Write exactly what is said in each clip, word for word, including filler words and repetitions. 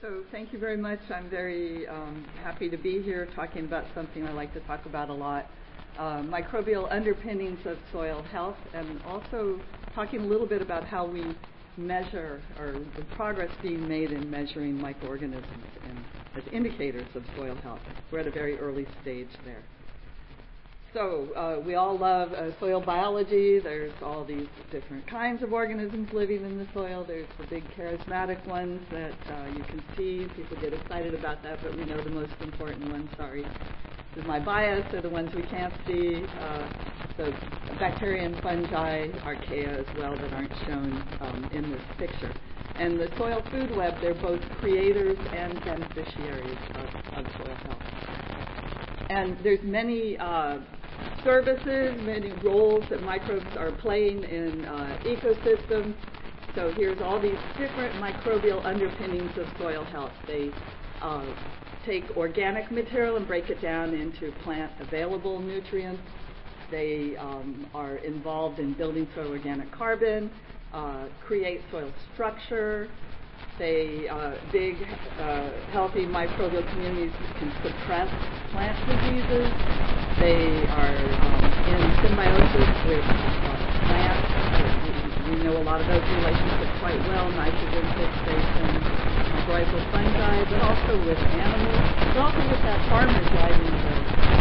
So thank you very much. I'm very um, happy to be here talking about something I like to talk about a lot, uh, microbial underpinnings of soil health, and also talking a little bit about how we measure, or the progress being made in measuring microorganisms and as indicators of soil health. We're at a very early stage there. So uh, we all love uh, soil biology. There's all these different kinds of organisms living in the soil. There's the big charismatic ones that uh, you can see. People get excited about that, but we know the most important ones, sorry, this is my bias, are the ones we can't see. Uh, so bacteria and fungi, archaea as well, that aren't shown um, in this picture. And the soil food web, they're both creators and beneficiaries of, of soil health. And there's many uh, services, many roles that microbes are playing in uh, ecosystems. So here's all these different microbial underpinnings of soil health. They uh, take organic material and break it down into plant-available nutrients. They um, are involved in building soil organic carbon, uh, create soil structure. They, uh, big, uh, healthy microbial communities can suppress plant diseases. They are um, in symbiosis with uh, plants. We, we know a lot of those relationships quite well, nitrogen fixation, mycorrhizal fungi, but also with animals, but also with that farmer driving the...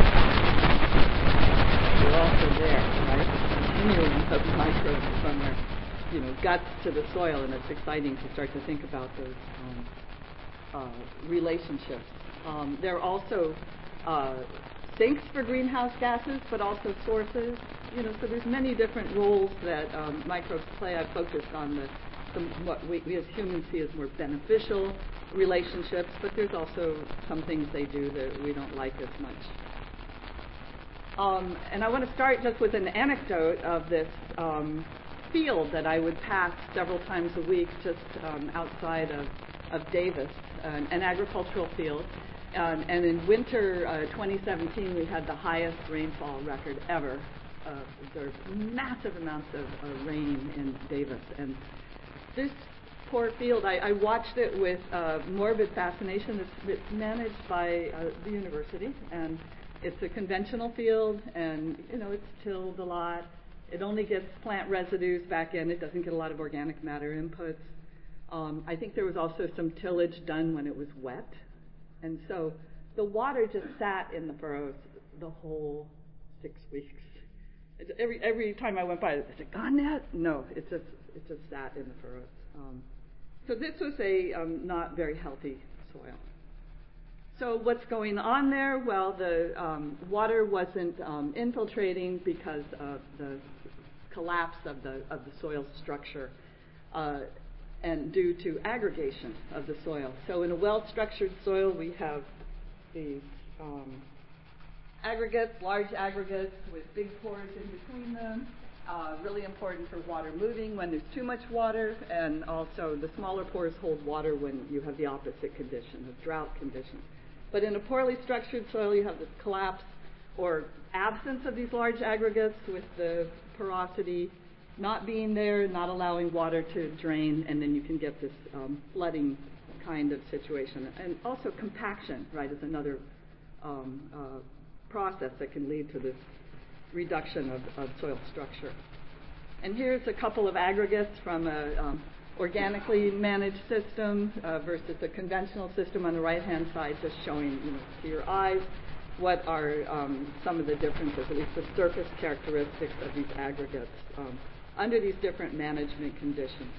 They're also there, right? Continuing of microbes from their you know, guts to the soil, and it's exciting to start to think about those um, uh, relationships. Um, there are also uh, sinks for greenhouse gases, but also sources. You know, so there's many different roles that um, microbes play. I've focused on the, the what we, we as humans see as more beneficial relationships, but there's also some things they do that we don't like as much. Um, and I want to start just with an anecdote of this um, field that I would pass several times a week just um, outside of, of Davis, an, an agricultural field. Um, and in winter uh, twenty seventeen, we had the highest rainfall record ever uh, observed. Massive amounts of uh, rain in Davis. And this poor field, I, I watched it with uh, morbid fascination. It's, it's managed by uh, the university, and it's a conventional field, and you know it's tilled a lot. It only gets plant residues back in. It doesn't get a lot of organic matter inputs. Um, I think there was also some tillage done when it was wet. And so the water just sat in the furrows the whole six weeks. It, every every time I went by, is it gone yet? No, it just it just sat in the furrows. Um, so this was a um, not very healthy soil. So what's going on there? Well, the um, water wasn't um, infiltrating because of the collapse of the of the soil structure, uh, and due to aggregation of the soil. So in a well-structured soil, we have these um, aggregates, large aggregates with big pores in between them. Uh, really important for water moving when there's too much water, and also the smaller pores hold water when you have the opposite condition of drought conditions. But in a poorly structured soil, you have this collapse or absence of these large aggregates with the porosity not being there, not allowing water to drain, and then you can get this um, flooding kind of situation. And also compaction, right, is another um, uh, process that can lead to this reduction of, of soil structure. And here's a couple of aggregates from a um, organically managed system uh, versus a conventional system on the right-hand side, just showing you know, to your eyes what are um, some of the differences, at least the surface characteristics of these aggregates um, under these different management conditions.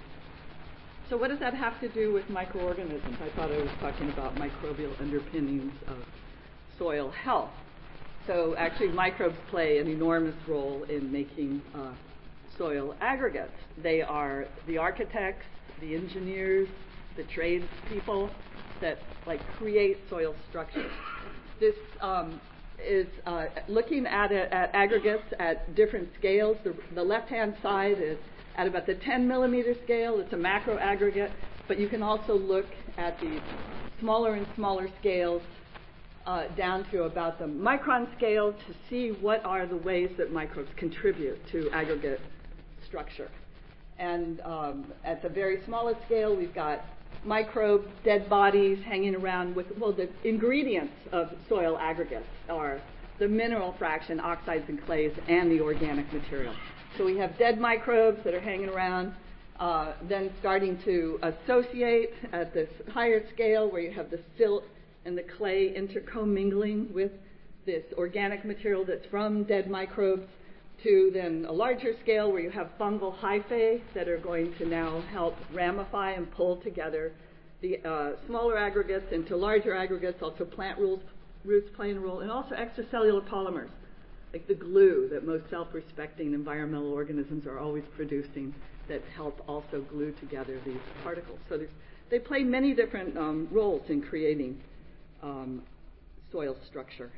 So what does that have to do with microorganisms? I thought I was talking about microbial underpinnings of soil health. So actually microbes play an enormous role in making uh, soil aggregates. They are the architects, the engineers, the tradespeople that like create soil structures. This um, is uh, looking at, a, at aggregates at different scales. The, the left-hand side is at about the ten millimeter scale. It's a macro aggregate, but you can also look at the smaller and smaller scales uh, down to about the micron scale to see what are the ways that microbes contribute to aggregate structure. And um, at the very smallest scale, we've got microbes, dead bodies hanging around with, well, the ingredients of soil aggregates are the mineral fraction, oxides and clays, and the organic material. So we have dead microbes that are hanging around, uh, then starting to associate at this higher scale where you have the silt and the clay intercommingling with this organic material that's from dead microbes, to then a larger scale where you have fungal hyphae that are going to now help ramify and pull together the uh, smaller aggregates into larger aggregates, also plant roots, roots playing a role, and also extracellular polymers, like the glue that most self-respecting environmental organisms are always producing that help also glue together these particles. So they play many different um, roles in creating um, soil structure.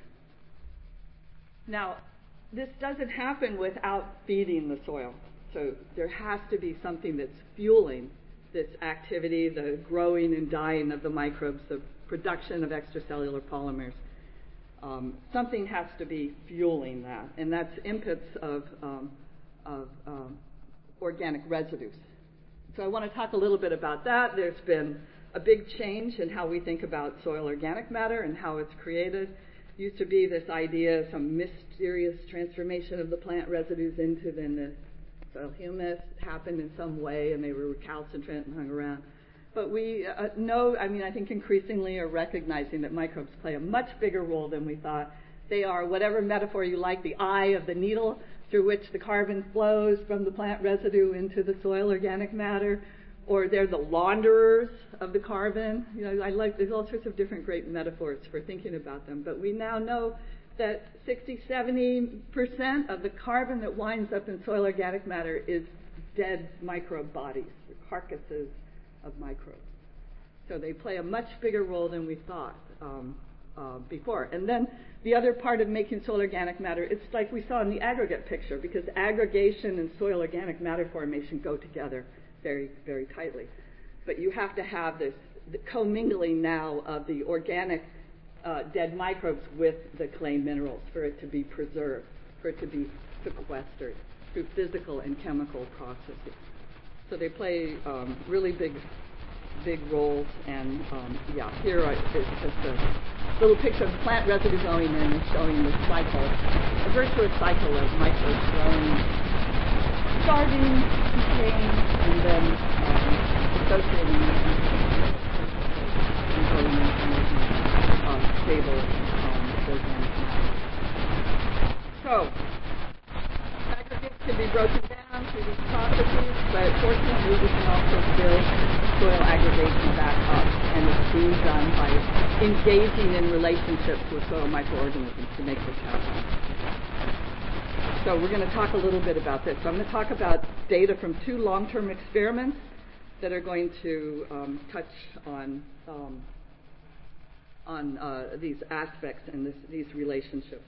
Now, this doesn't happen without feeding the soil. So there has to be something that's fueling this activity, the growing and dying of the microbes, the production of extracellular polymers. Um, something has to be fueling that, and that's inputs of, um, of um, organic residues. So I want to talk a little bit about that. There's been a big change in how we think about soil organic matter and how it's created. Used to be this idea, some mysterious transformation of the plant residues into then the soil humus happened in some way, and they were recalcitrant and hung around. But we uh, know, I mean, I think increasingly are recognizing that microbes play a much bigger role than we thought. They are, whatever metaphor you like, the eye of the needle through which the carbon flows from the plant residue into the soil organic matter, or they're the launderers of the carbon. You know, I like, there's all sorts of different great metaphors for thinking about them. But we now know that sixty, seventy percent of the carbon that winds up in soil organic matter is dead microbe bodies, the carcasses of microbes. So they play a much bigger role than we thought um, uh, before. And then the other part of making soil organic matter, it's like we saw in the aggregate picture, because aggregation and soil organic matter formation go together very, very tightly. But you have to have this the commingling now of the organic uh, dead microbes with the clay minerals for it to be preserved, for it to be sequestered through physical and chemical processes. So they play um, really big, big roles. And um, yeah, here I, it's just a little picture of plant residue going in and showing the cycle, a virtuous cycle of microbes growing, starting, decaying, and then um, associating with and growing into um, stable um, organic matter. So aggregates can be broken down through these processes, but fortunately we can also build soil aggregation back up, and it's being done by engaging in relationships with soil microorganisms to make this happen. So we're going to talk a little bit about this. So I'm going to talk about data from two long-term experiments that are going to um, touch on um, on uh, these aspects and this, these relationships.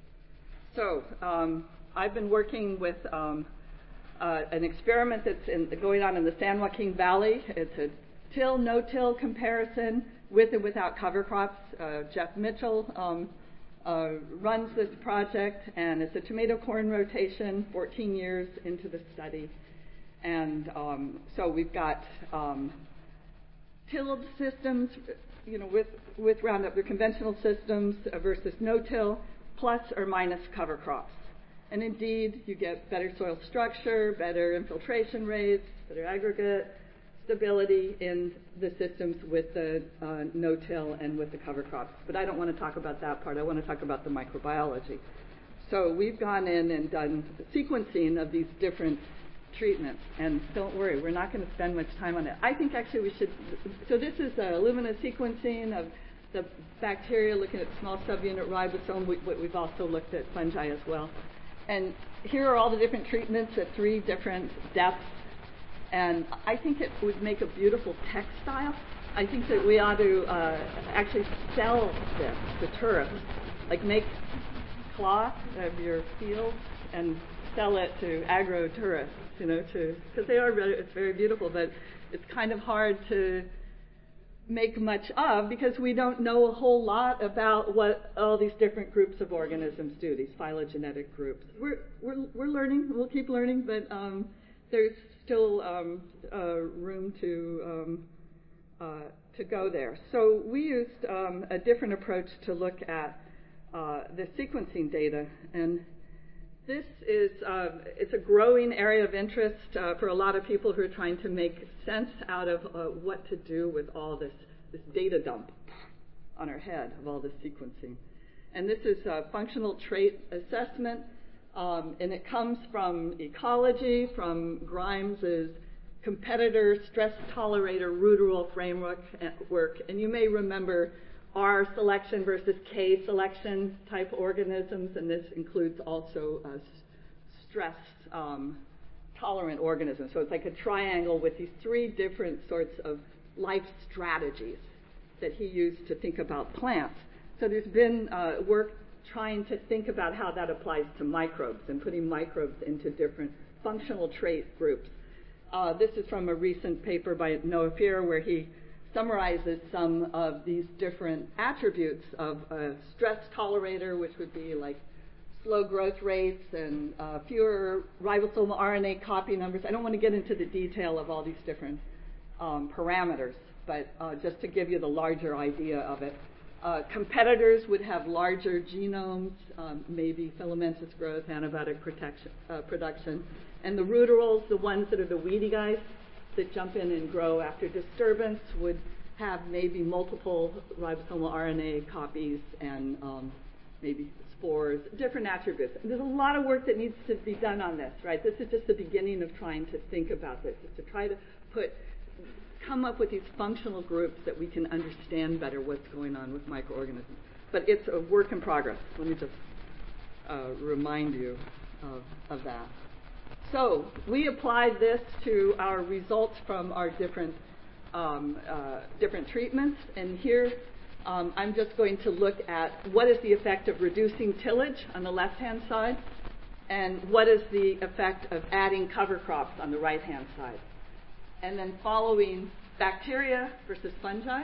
So um, I've been working with um, uh, an experiment that's in, going on in the San Joaquin Valley. It's a till, no-till comparison with and without cover crops. Uh, Jeff Mitchell um, Uh, runs this project, and it's a tomato corn rotation, fourteen years into the study. And um, so we've got um, tilled systems, you know, with, with Roundup, the conventional systems uh, versus no-till, plus or minus cover crops. And indeed, you get better soil structure, better infiltration rates, better aggregate stability in the systems with the uh, no-till and with the cover crops. But I don't want to talk about that part. I want to talk about the microbiology. So we've gone in and done sequencing of these different treatments. And don't worry, we're not going to spend much time on it. I think actually we should, so this is uh, Illumina sequencing of the bacteria, looking at small subunit ribosome. We, we've also looked at fungi as well. And here are all the different treatments at three different depths. And I think it would make a beautiful textile. I think that we ought to uh, actually sell this to tourists, like make cloth of your fields and sell it to agro tourists, you know, to because they are very, it's very beautiful, but it's kind of hard to make much of because we don't know a whole lot about what all these different groups of organisms do, these phylogenetic groups. We're we're we're learning. We'll keep learning, but um, there's still um, uh, room to um, uh, to go there. So we used um, a different approach to look at uh, the sequencing data, and this is uh, it's a growing area of interest uh, for a lot of people who are trying to make sense out of uh, what to do with all this, this data dump on our head of all this sequencing. And this is a functional trait assessment, um, and it comes from ecology, from Grimes's competitor stress tolerator Ruderl framework work. And you may remember R selection versus K selection type organisms, and this includes also uh, stress um, tolerant organisms. So it's like a triangle with these three different sorts of life strategies that he used to think about plants. So there's been uh, work trying to think about how that applies to microbes and putting microbes into different functional trait groups. Uh, this is from a recent paper by Noah Fear where he summarizes some of these different attributes of a stress tolerator, which would be like slow growth rates and uh, fewer ribosomal R N A copy numbers. I don't want to get into the detail of all these different um, parameters, but uh, just to give you the larger idea of it. Uh, competitors would have larger genomes, um, maybe filamentous growth, antibiotic protection, uh, production. And the Ruderls, the ones that are the weedy guys that jump in and grow after disturbance, would have maybe multiple ribosomal R N A copies and um, maybe spores, different attributes. There's a lot of work that needs to be done on this, right? This is just the beginning of trying to think about this, is to try to put, come up with these functional groups that we can understand better what's going on with microorganisms. But it's a work in progress. Let me just uh, remind you of, of that. So we applied this to our results from our different um, uh, different treatments, and here um, I'm just going to look at what is the effect of reducing tillage on the left-hand side, and what is the effect of adding cover crops on the right-hand side, and then following bacteria versus fungi.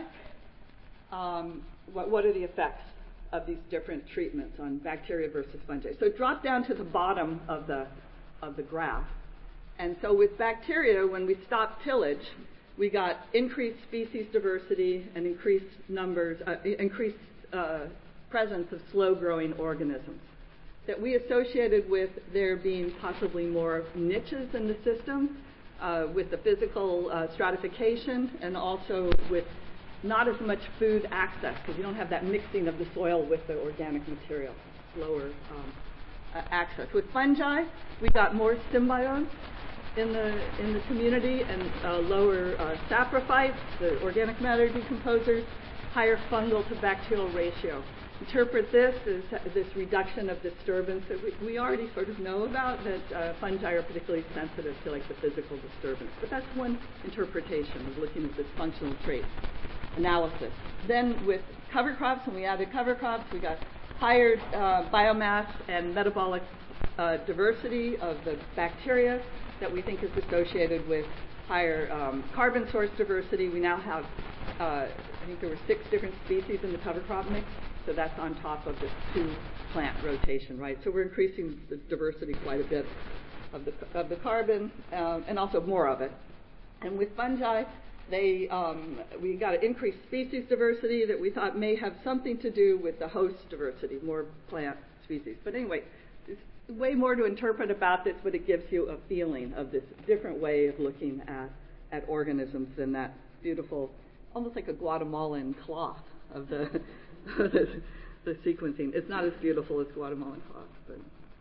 Um, what, what are the effects of these different treatments on bacteria versus fungi? So drop down to the bottom of the of the graph. And so with bacteria, when we stopped tillage, we got increased species diversity and increased numbers, uh, increased uh, presence of slow-growing organisms that we associated with there being possibly more niches in the system, uh, with the physical uh, stratification, and also with not as much food access, because you don't have that mixing of the soil with the organic material, slower um, Uh, access. With fungi, we got more symbionts in the in the community and uh, lower uh, saprophytes, the organic matter decomposers, higher fungal to bacterial ratio. Interpret this as this reduction of disturbance that we, we already sort of know about, that uh, fungi are particularly sensitive to like the physical disturbance. But that's one interpretation of looking at this functional trait analysis. Then with cover crops, when we added cover crops, we got higher uh, biomass and metabolic uh, diversity of the bacteria that we think is associated with higher um, carbon source diversity. We now have, uh, I think there were six different species in the cover crop mix, so that's on top of this two plant rotation, right? So we're increasing the diversity quite a bit of the, of the carbon, um, and also more of it. And with fungi, They, um, we got an increased species diversity that we thought may have something to do with the host diversity, more plant species. But anyway, there's way more to interpret about this, but it gives you a feeling of this different way of looking at, at organisms than that beautiful, almost like a Guatemalan cloth of the, the, the sequencing. It's not as beautiful as Guatemalan cloth. But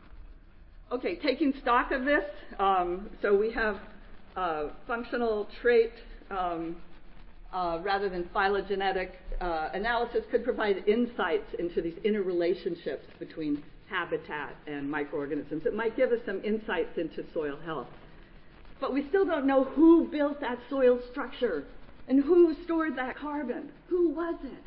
okay, taking stock of this, um, so we have uh, functional trait Um, uh, rather than phylogenetic uh, analysis could provide insights into these interrelationships between habitat and microorganisms. It might give us some insights into soil health. But we still don't know who built that soil structure and who stored that carbon. Who was it?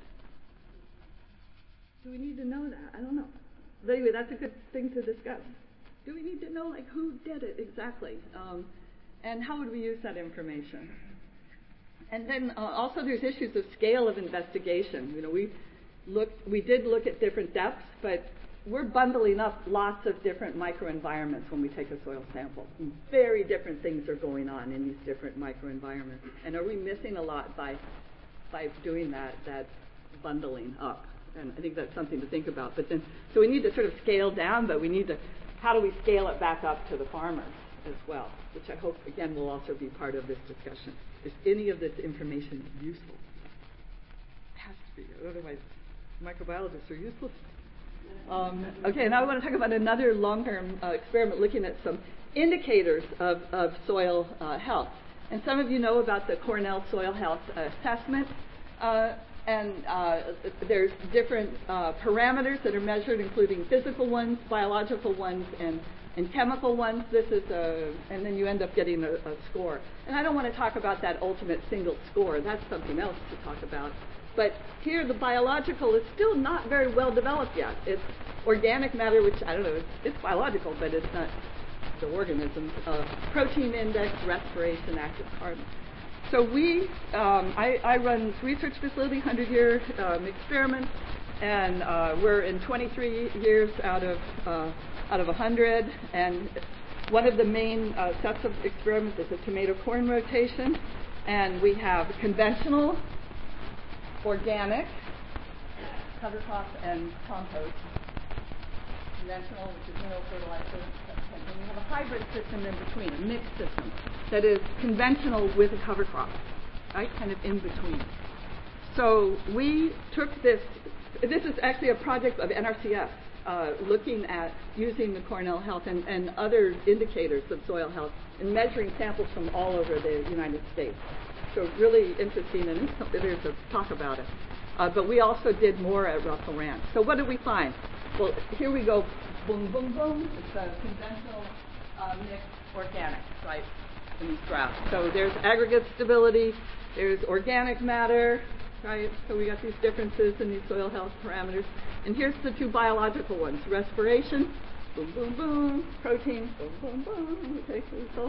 Do we need to know that? I don't know. But anyway, that's a good thing to discuss. Do we need to know, like, who did it exactly? Um, and how would we use that information? And then uh, also there's issues of scale of investigation. You know, we looked, we did look at different depths, but we're bundling up lots of different microenvironments when we take a soil sample. And very different things are going on in these different microenvironments. And are we missing a lot by by doing that, that bundling up. And I think that's something to think about. But then, so we need to sort of scale down, but we need to, how do we scale it back up to the farmers as well, which I hope, again, will also be part of this discussion. Is any of this information useful? It has to be, otherwise microbiologists are useless. Um, okay, now I want to talk about another long-term uh, experiment looking at some indicators of, of soil uh, health. And some of you know about the Cornell Soil Health Assessment. Uh, and uh, there's different uh, parameters that are measured, including physical ones, biological ones, and, and chemical ones. This is a, and then you end up getting a, a score. And I don't want to talk about that ultimate single score. That's something else to talk about. But here, the biological is still not very well developed yet. It's organic matter, which, I don't know, it's, it's biological, but it's not the organisms. Uh, protein index, respiration, active carbon. So we, um, I, I run this research facility, hundred-year um, experiment, and uh, we're in twenty-three years out of uh, out of one hundred. And one of the main uh, sets of experiments is a tomato corn rotation, and we have conventional, organic, cover crop, and compost. Conventional, which is mineral fertilizer, and we have a hybrid system in between, a mixed system that is conventional with a cover crop, right, kind of in between. So we took this, this is actually a project of N R C S, uh, looking at using the Cornell Health and, and other indicators of soil health and measuring samples from all over the United States. So really interesting, and there's a talk about it. Uh, but we also did more at Russell Ranch. So what did we find? Well, here we go, boom, boom, boom. It's a conventional uh, mixed organic, right, in these graphs. So there's aggregate stability, there's organic matter, right? So we got these differences in these soil health parameters. And here's the two biological ones, respiration, boom, boom, boom, protein, boom, boom, boom. Okay, so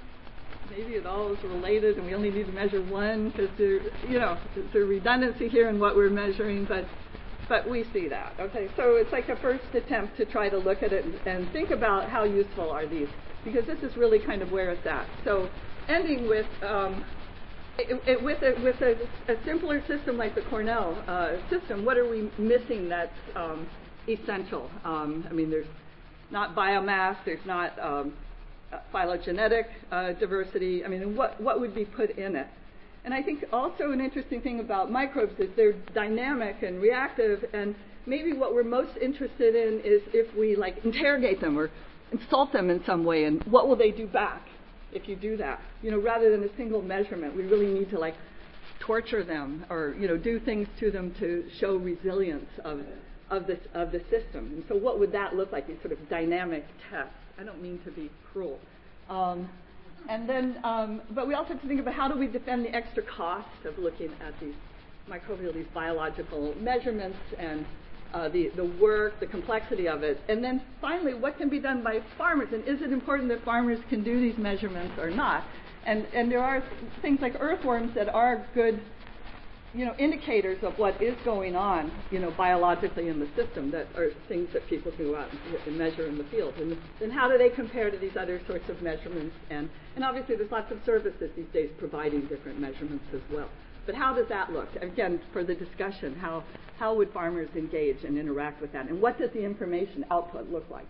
maybe it all is related, and we only need to measure one because there, you know, there's a redundancy here in what we're measuring, but but we see that. Okay, so it's like a first attempt to try to look at it and, and think about how useful are these, because this is really kind of where it's at. So, ending with um, it, it, with a, with a, a simpler system like the Cornell uh, system, what are we missing that's um, essential? Um, I mean, there's not biomass, there's not um, phylogenetic uh, diversity. I mean, what, what would be put in it? And I think also an interesting thing about microbes is they're dynamic and reactive, and maybe what we're most interested in is if we like interrogate them or insult them in some way, and what will they do back if you do that? You know, rather than a single measurement, we really need to like torture them or, you know, do things to them to show resilience of of this of the system. And so what would that look like, these sort of dynamic tests? I don't mean to be cruel. Um, and then, um, but we also have to think about how do we defend the extra cost of looking at these microbial, these biological measurements, and uh, the, the work, the complexity of it. And then finally, what can be done by farmers? And is it important that farmers can do these measurements or not? And, and there are things like earthworms that are good, you know, indicators of what is going on, you know, biologically in the system, that are things that people can go out and, and measure in the field. And then how do they compare to these other sorts of measurements? And, and obviously there's lots of services these days providing different measurements as well. But how does that look? Again, for the discussion, how, how would farmers engage and interact with that? And what does the information output look like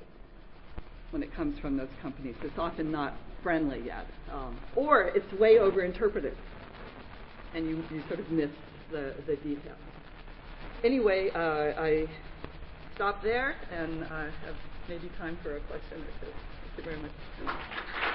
when it comes from those companies? It's often not friendly yet. Um, or it's way over-interpreted, and you, you sort of miss the, the details. Anyway, uh, I stop there, and I have maybe time for a question or two. Thank you very much.